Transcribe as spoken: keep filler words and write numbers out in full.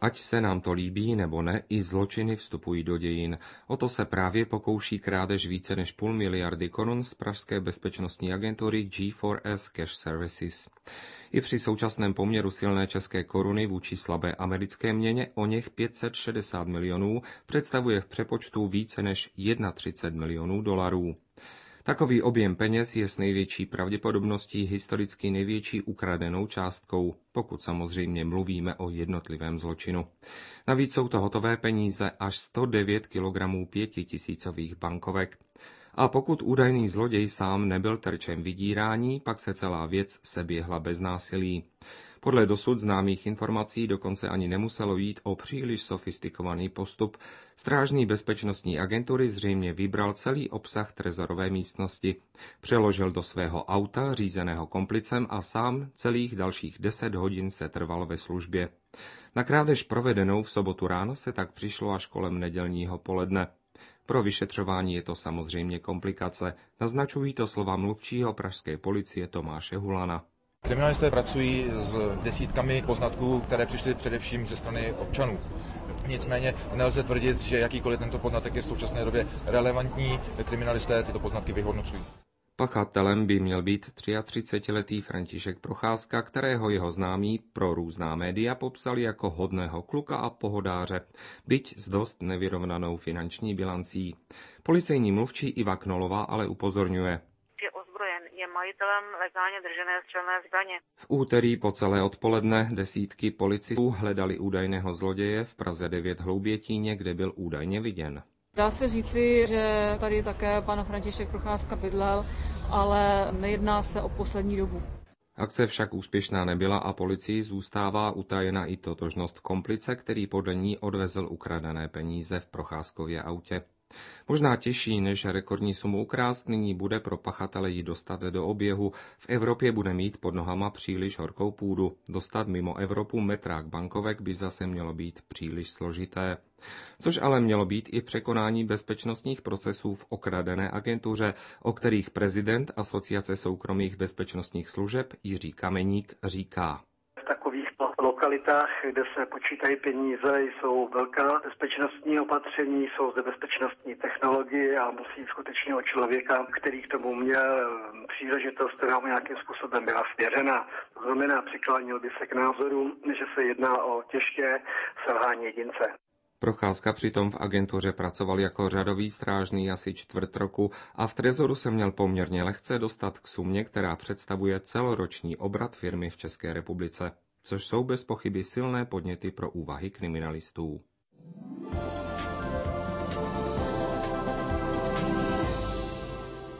Ať se nám to líbí nebo ne, i zločiny vstupují do dějin. O to se právě pokouší krádež více než půl miliardy korun z pražské bezpečnostní agentury G four S Cash Services. I při současném poměru silné české koruny vůči slabé americké měně o něch pět set šedesát milionů představuje v přepočtu více než třicet jedna milionů dolarů. Takový objem peněz je s největší pravděpodobností historicky největší ukradenou částkou, pokud samozřejmě mluvíme o jednotlivém zločinu. Navíc jsou to hotové peníze až sto devět kilogramů pětitisícových bankovek. A pokud údajný zloděj sám nebyl terčem vydírání, pak se celá věc seběhla bez násilí. Podle dosud známých informací dokonce ani nemuselo jít o příliš sofistikovaný postup. Strážný bezpečnostní agentury zřejmě vybral celý obsah trezorové místnosti, přeložil do svého auta, řízeného komplicem, a sám celých dalších deset hodin se trval ve službě. Na krádež provedenou v sobotu ráno se tak přišlo až kolem nedělního poledne. Pro vyšetřování je to samozřejmě komplikace, naznačují to slova mluvčího pražské policie Tomáše Hulana. Kriminalisté pracují s desítkami poznatků, které přišly především ze strany občanů. Nicméně nelze tvrdit, že jakýkoliv tento poznatek je v současné době relevantní. Kriminalisté tyto poznatky vyhodnocují. Pachatelem by měl být třiatřicetiletý František Procházka, kterého jeho známí pro různá média popsali jako hodného kluka a pohodáře, byť s dost nevyrovnanou finanční bilancí. Policejní mluvčí Iva Knolová ale upozorňuje. Je majitelem legálně držené střelné zbraně. V úterý po celé odpoledne desítky policistů hledali údajného zloděje v Praze devět Hloubětíně, kde byl údajně viděn. Dá se říci, že tady také pan František Procházka bydlel, ale nejedná se o poslední dobu. Akce však úspěšná nebyla a policii zůstává utajena i totožnost komplice, který podle ní odvezl ukradené peníze v Procházkově autě. Možná těžší než rekordní sumu ukrást nyní bude pro pachatele ji dostat do oběhu. V Evropě bude mít pod nohama příliš horkou půdu. Dostat mimo Evropu metrák bankovek by zase mělo být příliš složité. Což ale mělo být i překonání bezpečnostních procesů v okradené agentuře, o kterých prezident Asociace soukromých bezpečnostních služeb Jiří Kameník říká. V takových lokalitách, kde se počítají peníze, jsou velká bezpečnostní opatření, jsou zde bezpečnostní technologie a musí skutečně o člověka, který k tomu měl příležitost, která mu nějakým způsobem byla svěřena. To znamená, přiklánil by se k názoru, že se jedná o těžké selhání jedince. Procházka přitom v agentuře pracoval jako řadový strážný asi čtvrt roku a v trezoru se měl poměrně lehce dostat k sumě, která představuje celoroční obrat firmy v České republice, což jsou bez pochyby silné podněty pro úvahy kriminalistů.